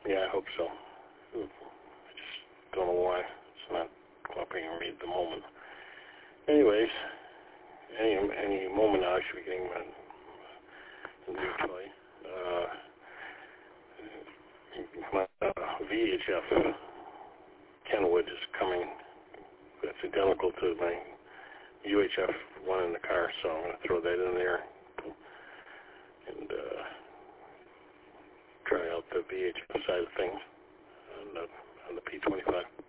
Yeah, I hope so. I just don't know why it's not cooperating with me at the moment. Anyways, any moment now I should be getting a new toy. My VHF Kenwood is coming. It's identical to my UHF one in the car, so I'm going to throw that in there and try out the VHF side of things on the P25.